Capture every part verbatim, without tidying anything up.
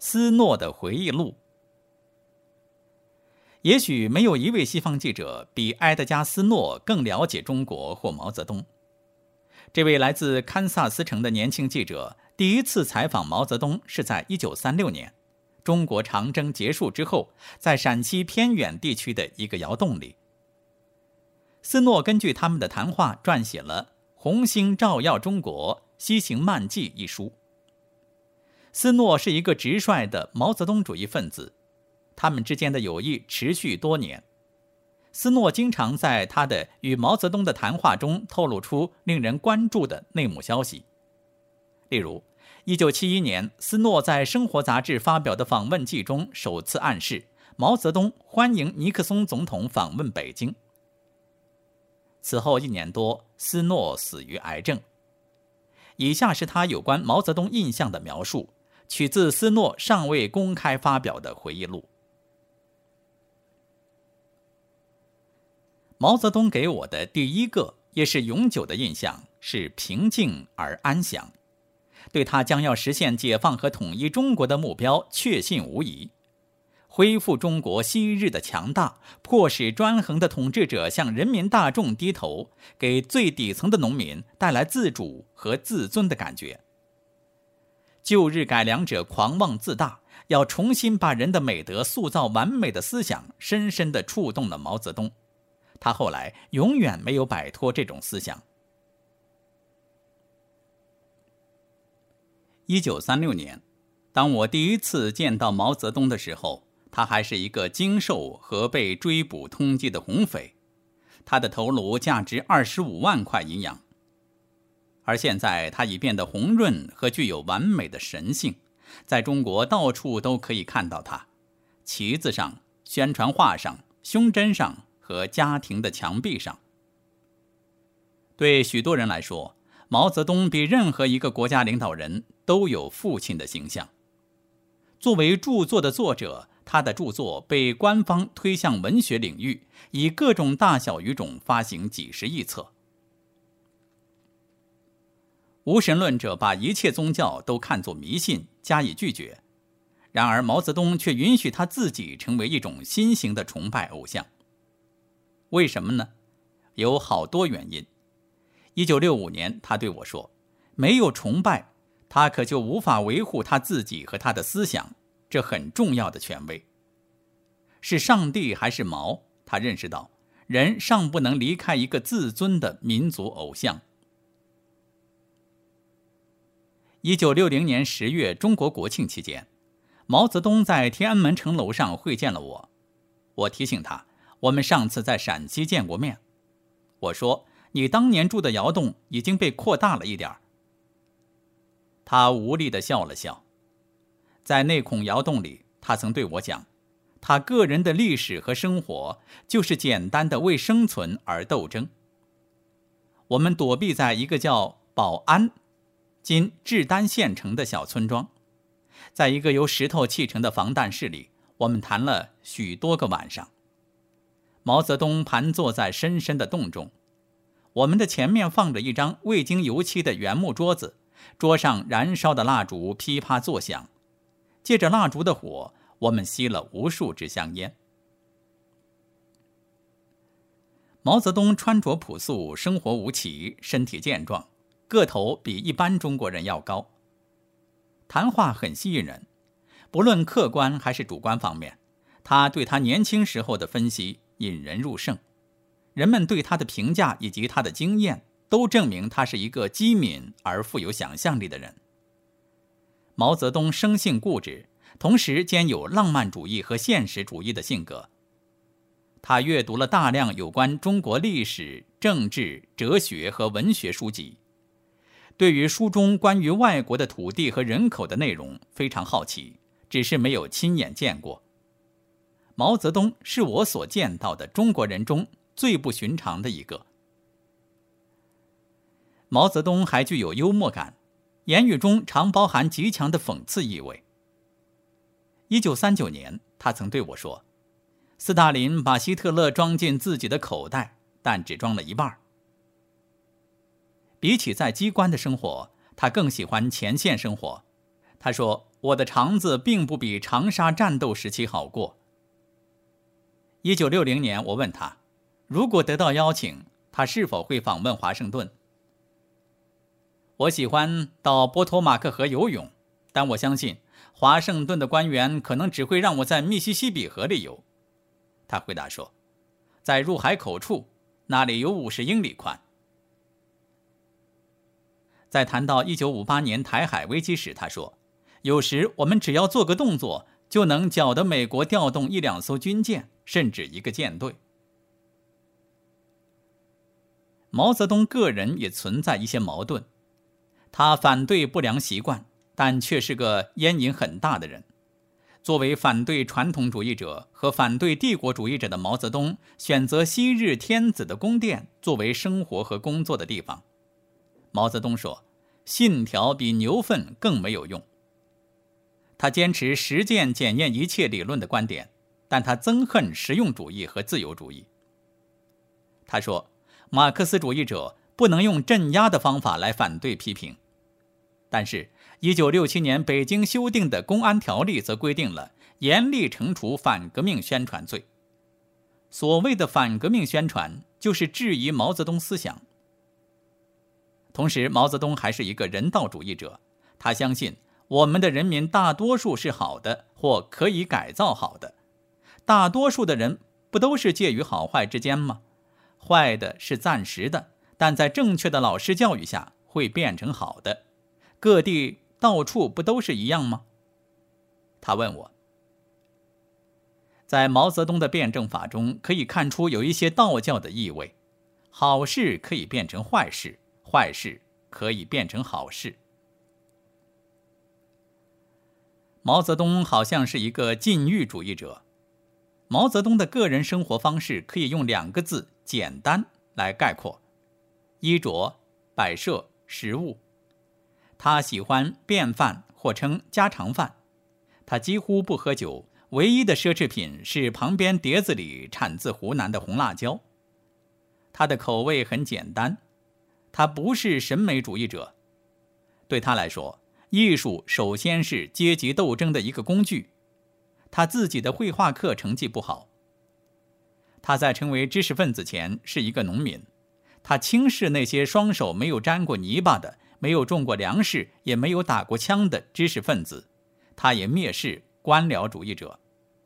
斯诺的回忆录。也许没有一位西方记者比埃德加·斯诺更了解中国或毛泽东。这位来自堪萨斯城的年轻记者第一次采访毛泽东是在一九三六年，中国长征结束之后，在陕西偏远地区的一个窑洞里。斯诺根据他们的谈话撰写了《红星照耀中国西行漫记》一书。斯诺是一个直率的毛泽东主义分子，他们之间的友谊持续多年。斯诺经常在他的与毛泽东的谈话中透露出令人关注的内幕消息。例如一九七一年，斯诺在《生活》杂志发表的访问记中首次暗示毛泽东欢迎尼克松总统访问北京。此后一年多，斯诺死于癌症。以下是他有关毛泽东印象的描述，取自斯诺尚未公开发表的回忆录。毛泽东给我的第一个也是永久的印象是平静而安详，对他将要实现解放和统一中国的目标确信无疑，恢复中国昔日的强大，迫使专横的统治者向人民大众低头，给最底层的农民带来自主和自尊的感觉。旧日改良者狂妄自大，要重新把人的美德塑造完美的思想深深地触动了毛泽东，他后来永远没有摆脱这种思想。一九三六年，当我第一次见到毛泽东的时候，他还是一个精瘦和被追捕通缉的红匪，他的头颅价值二十五万块银洋。而现在他已变得红润和具有完美的神性，在中国到处都可以看到他，旗子上、宣传画上、胸针上和家庭的墙壁上。对许多人来说，毛泽东比任何一个国家领导人都有父亲的形象。作为著作的作者，他的著作被官方推向文学领域，以各种大小语种发行几十亿册。无神论者把一切宗教都看作迷信，加以拒绝。然而毛泽东却允许他自己成为一种新型的崇拜偶像。为什么呢？有好多原因。一九六五年，他对我说，没有崇拜，他可就无法维护他自己和他的思想，这很重要的权威。是上帝还是毛，他认识到，人尚不能离开一个自尊的民族偶像。一九六零年十月中国国庆期间，毛泽东在天安门城楼上会见了我。我提醒他，我们上次在陕西见过面。我说，你当年住的窑洞已经被扩大了一点。他无力地笑了笑。在那孔窑洞里，他曾对我讲，他个人的历史和生活就是简单的为生存而斗争。我们躲避在一个叫保安今志丹县城的小村庄，在一个由石头砌成的防弹室里，我们谈了许多个晚上。毛泽东盘坐在深深的洞中，我们的前面放着一张未经油漆的原木桌子，桌上燃烧的蜡烛噼啪作响，借着蜡烛的火，我们吸了无数支香烟。毛泽东穿着朴素，生活无奇，身体健壮，个头比一般中国人要高。谈话很吸引人，不论客观还是主观方面，他对他年轻时候的分析引人入胜。人们对他的评价以及他的经验都证明他是一个机敏而富有想象力的人。毛泽东生性固执，同时兼有浪漫主义和现实主义的性格。他阅读了大量有关中国历史、政治、哲学和文学书籍，对于书中关于外国的土地和人口的内容非常好奇，只是没有亲眼见过。毛泽东是我所见到的中国人中最不寻常的一个。毛泽东还具有幽默感，言语中常包含极强的讽刺意味。一九三九年，他曾对我说，斯大林把希特勒装进自己的口袋，但只装了一半。比起在机关的生活，他更喜欢前线生活。他说， 我的肠子并不比长沙战斗时期好过。一九六零年，我问他，如果得到邀请，他是否会访问华盛顿？我喜欢到波托马克河游泳，但我相信华盛顿的官员可能只会让我在密西西比河里游。他回答说，在入海口处，那里有五十英里宽。在谈到一九五八年台海危机时，他说，有时我们只要做个动作，就能搅得美国调动一两艘军舰，甚至一个舰队。毛泽东个人也存在一些矛盾，他反对不良习惯，但却是个烟瘾很大的人。作为反对传统主义者和反对帝国主义者的毛泽东，选择昔日天子的宫殿作为生活和工作的地方。毛泽东说，信条比牛粪更没有用。他坚持实践检验一切理论的观点，但他憎恨实用主义和自由主义。他说，马克思主义者不能用镇压的方法来反对批评。但是一九六七年北京修订的公安条例则规定了严厉惩处反革命宣传罪。所谓的反革命宣传，就是质疑毛泽东思想。同时，毛泽东还是一个人道主义者，他相信我们的人民大多数是好的，或可以改造好的。大多数的人不都是介于好坏之间吗？坏的是暂时的，但在正确的老师教育下会变成好的。各地到处不都是一样吗？他问我，在毛泽东的辩证法中可以看出有一些道教的意味，好事可以变成坏事，坏事可以变成好事。毛泽东好像是一个禁欲主义者。毛泽东的个人生活方式可以用两个字简单来概括：衣着、摆设、食物。他喜欢便饭或称家常饭，他几乎不喝酒，唯一的奢侈品是旁边碟子里产自湖南的红辣椒。他的口味很简单，他不是审美主义者。对他来说，艺术首先是阶级斗争的一个工具。他自己的绘画课成绩不好。他在成为知识分子前是一个农民，他轻视那些双手没有沾过泥巴的、没有种过粮食也没有打过枪的知识分子，他也蔑视官僚主义者。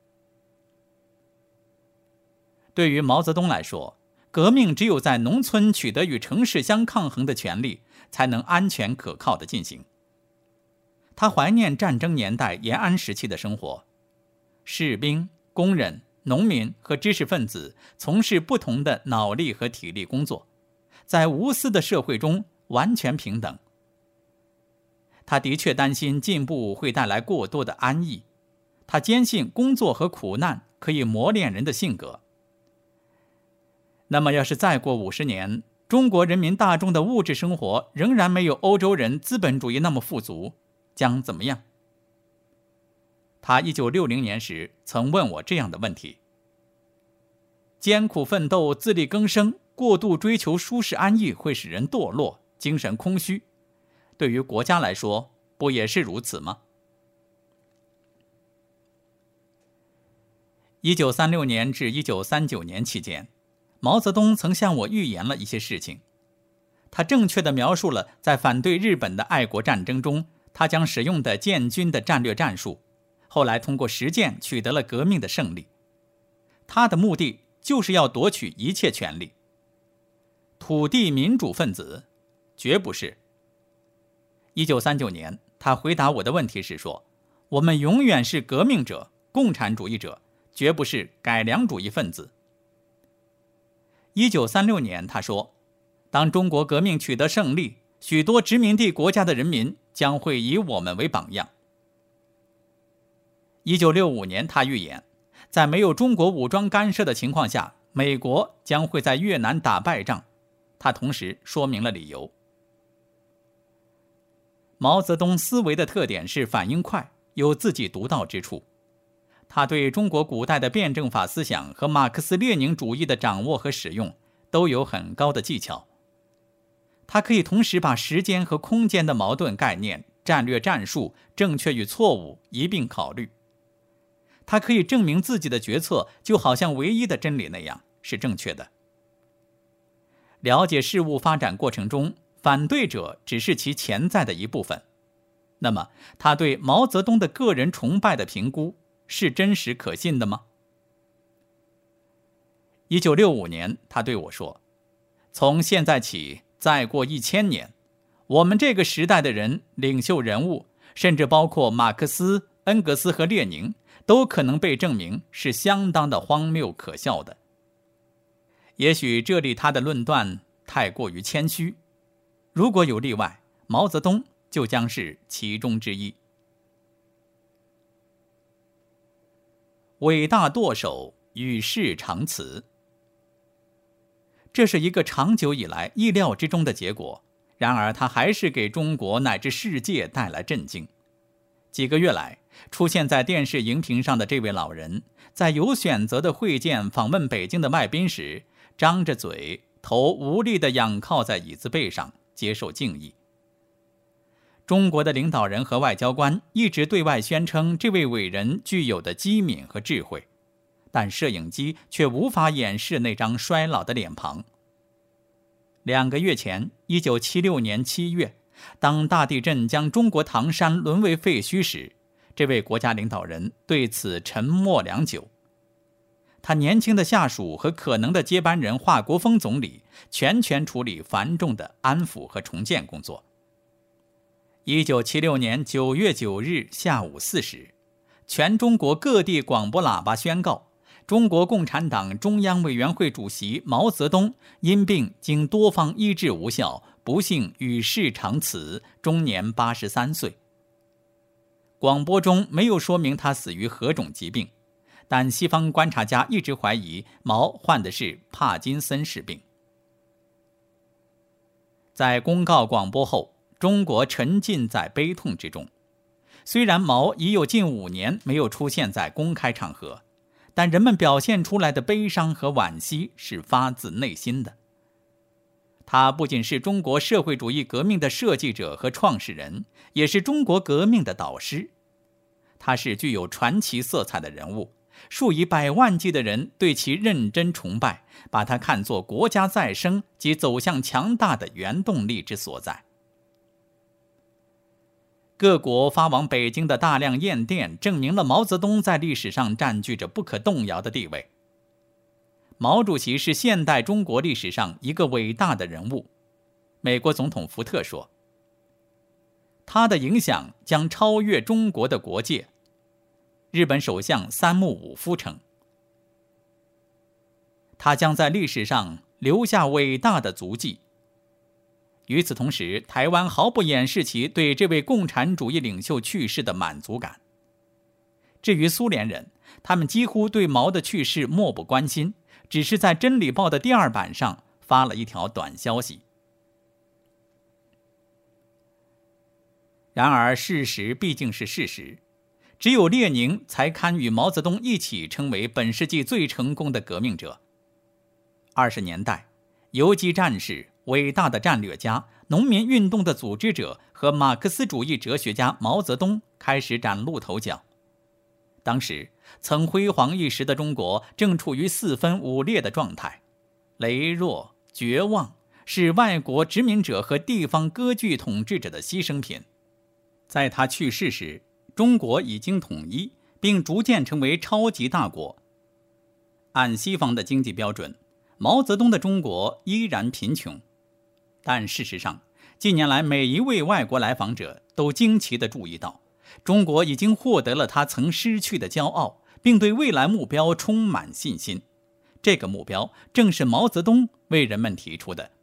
对于毛泽东来说，革命只有在农村取得与城市相抗衡的权利，才能安全可靠地进行。他怀念战争年代延安时期的生活，士兵、工人、农民和知识分子从事不同的脑力和体力工作，在无私的社会中完全平等。他的确担心进步会带来过多的安逸，他坚信工作和苦难可以磨练人的性格。那么要是再过五十年，中国人民大众的物质生活仍然没有欧洲人资本主义那么富足，将怎么样？他一九六零年时曾问我这样的问题：艰苦奋斗、自力更生，过度追求舒适安逸会使人堕落、精神空虚，对于国家来说，不也是如此吗？一九三六年至一九三九年期间，毛泽东曾向我预言了一些事情。他正确地描述了在反对日本的爱国战争中，他将使用的建军的战略战术，后来通过实践取得了革命的胜利。他的目的就是要夺取一切权利。土地民主分子？绝不是。一九三九年，他回答我的问题时说，我们永远是革命者、共产主义者，绝不是改良主义分子。一九三六年，他说，当中国革命取得胜利，许多殖民地国家的人民将会以我们为榜样。一九六五年，他预言，在没有中国武装干涉的情况下，美国将会在越南打败仗。他同时说明了理由。毛泽东思维的特点是反应快，有自己独到之处。他对中国古代的辩证法思想和马克思列宁主义的掌握和使用都有很高的技巧。他可以同时把时间和空间的矛盾概念战略战术、正确与错误一并考虑。他可以证明自己的决策就好像唯一的真理那样是正确的。了解事物发展过程中，反对者只是其潜在的一部分。那么，他对毛泽东的个人崇拜的评估是真实可信的吗？一九六五年，他对我说：“从现在起，再过一千年，我们这个时代的人、领袖人物，甚至包括马克思、恩格斯和列宁，都可能被证明是相当的荒谬可笑的。”也许这里他的论断太过于谦虚，如果有例外，毛泽东就将是其中之一。伟大舵手与世长辞，这是一个长久以来意料之中的结果，然而他还是给中国乃至世界带来震惊。几个月来，出现在电视荧屏上的这位老人，在有选择的会见访问北京的外宾时，张着嘴，头无力地仰靠在椅子背上，接受敬意。中国的领导人和外交官一直对外宣称这位伟人具有的机敏和智慧，但摄影机却无法掩饰那张衰老的脸庞。两个月前，一九七六年七月，当大地震将中国唐山沦为废墟时，这位国家领导人对此沉默良久。他年轻的下属和可能的接班人华国锋总理全权处理繁重的安抚和重建工作。一九七六年九月九日下午四时，全中国各地广播喇叭宣告，中国共产党中央委员会主席毛泽东因病经多方医治无效，不幸与世长辞，终年八十三岁。广播中没有说明他死于何种疾病，但西方观察家一直怀疑毛患的是帕金森氏病。在公告广播后，中国沉浸在悲痛之中。虽然毛已有近五年没有出现在公开场合，但人们表现出来的悲伤和惋惜是发自内心的。他不仅是中国社会主义革命的设计者和创始人，也是中国革命的导师。他是具有传奇色彩的人物，数以百万计的人对其认真崇拜，把他看作国家再生及走向强大的原动力之所在。各国发往北京的大量唁电证明了毛泽东在历史上占据着不可动摇的地位。毛主席是现代中国历史上一个伟大的人物。美国总统福特说，他的影响将超越中国的国界。日本首相三木武夫称，他将在历史上留下伟大的足迹。与此同时，台湾毫不掩饰其对这位共产主义领袖去世的满足感。至于苏联人，他们几乎对毛的去世漠不关心，只是在《真理报》的第二版上发了一条短消息。然而，事实毕竟是事实，只有列宁才堪与毛泽东一起成为本世纪最成功的革命者。二十年代，游击战士、伟大的战略家、农民运动的组织者和马克思主义哲学家毛泽东开始崭露头角。当时，曾辉煌一时的中国正处于四分五裂的状态，羸弱、绝望是外国殖民者和地方割据统治者的牺牲品。在他去世时，中国已经统一，并逐渐成为超级大国。按西方的经济标准，毛泽东的中国依然贫穷。但事实上，近年来每一位外国来访者都惊奇地注意到，中国已经获得了他曾失去的骄傲，并对未来目标充满信心。这个目标正是毛泽东为人们提出的。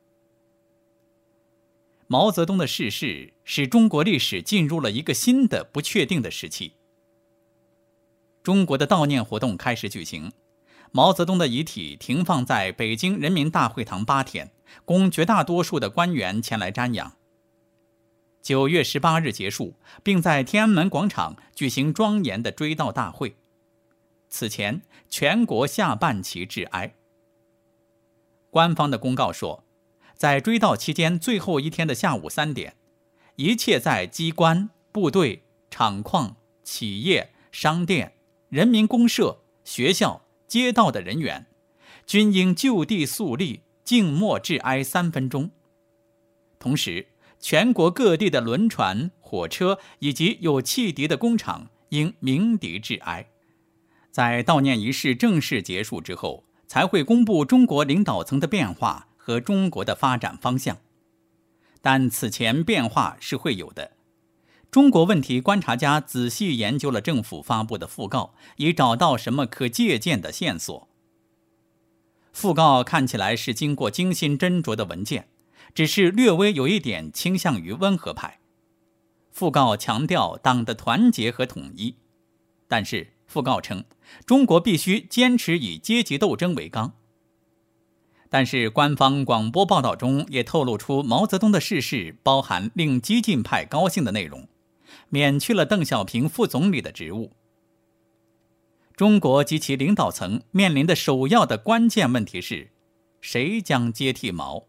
毛泽东的逝世使中国历史进入了一个新的不确定的时期。中国的悼念活动开始举行，毛泽东的遗体停放在北京人民大会堂八天，供绝大多数的官员前来瞻仰。九月十八日结束，并在天安门广场举行庄严的追悼大会。此前，全国下半旗致哀。官方的公告说，在追悼期间最后一天的下午三点，一切在机关、 部队、厂矿、企业、商店、人民公社、学校、街道的人员，均应就地肃立，静默致哀三分钟。同时，全国各地的轮船、火车以及有汽笛的工厂应鸣笛致哀。在悼念仪式正式结束之后，才会公布中国领导层的变化和中国的发展方向。但此前变化是会有的。中国问题观察家仔细研究了政府发布的讣告，以找到什么可借鉴的线索。讣告看起来是经过精心斟酌的文件，只是略微有一点倾向于温和派。讣告强调党的团结和统一，但是讣告称中国必须坚持以阶级斗争为纲。但是官方广播报道中也透露出毛泽东的逝世包含令激进派高兴的内容，免去了邓小平副总理的职务。中国及其领导层面临的首要的关键问题是，谁将接替毛？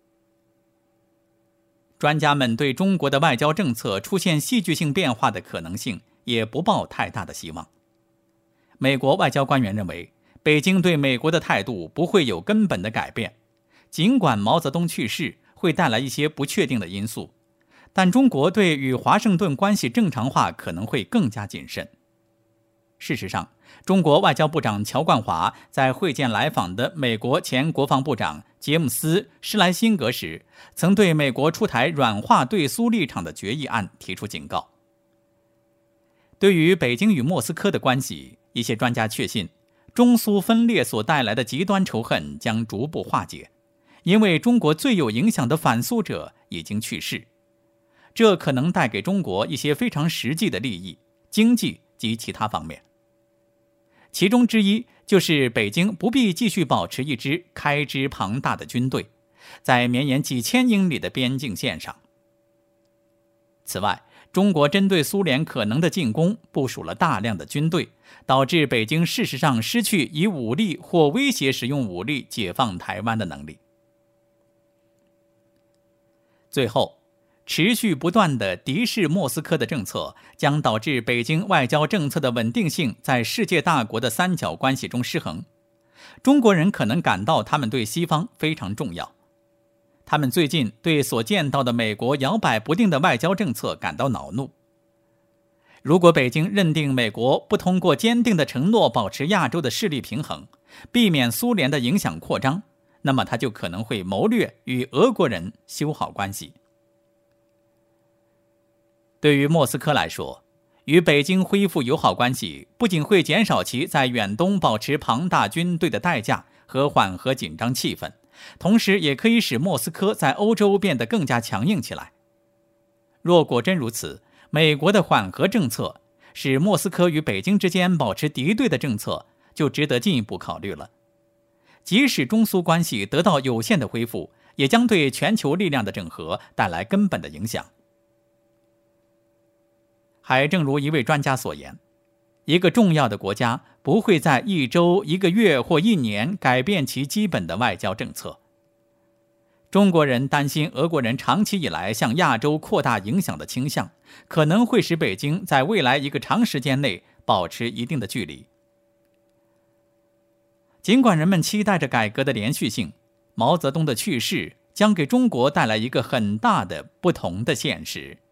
专家们对中国的外交政策出现戏剧性变化的可能性也不抱太大的希望。美国外交官员认为，北京对美国的态度不会有根本的改变，尽管毛泽东去世会带来一些不确定的因素，但中国对与华盛顿关系正常化可能会更加谨慎。事实上，中国外交部长乔冠华在会见来访的美国前国防部长杰姆斯·施莱辛格时，曾对美国出台软化对苏立场的决议案提出警告。对于北京与莫斯科的关系，一些专家确信，中苏分裂所带来的极端仇恨将逐步化解，因为中国最有影响的反苏者已经去世。这可能带给中国一些非常实际的利益，经济及其他方面。其中之一就是北京不必继续保持一支开支庞大的军队，在绵延几千英里的边境线上。此外，中国针对苏联可能的进攻部署了大量的军队，导致北京事实上失去以武力或威胁使用武力解放台湾的能力。最后，持续不断的敌视莫斯科的政策将导致北京外交政策的稳定性在世界大国的三角关系中失衡。中国人可能感到他们对西方非常重要，他们最近对所见到的美国摇摆不定的外交政策感到恼怒。如果北京认定美国不通过坚定的承诺保持亚洲的势力平衡，避免苏联的影响扩张，那么他就可能会谋略与俄国人修好关系。对于莫斯科来说，与北京恢复友好关系不仅会减少其在远东保持庞大军队的代价和缓和紧张气氛，同时也可以使莫斯科在欧洲变得更加强硬起来。若果真如此，美国的缓和政策使莫斯科与北京之间保持敌对的政策就值得进一步考虑了。即使中苏关系得到有限的恢复，也将对全球力量的整合带来根本的影响。还正如一位专家所言，一个重要的国家不会在一周、一个月或一年改变其基本的外交政策。中国人担心俄国人长期以来向亚洲扩大影响的倾向，可能会使北京在未来一个长时间内保持一定的距离。尽管人们期待着改革的连续性，毛泽东的去世将给中国带来一个很大的不同的现实。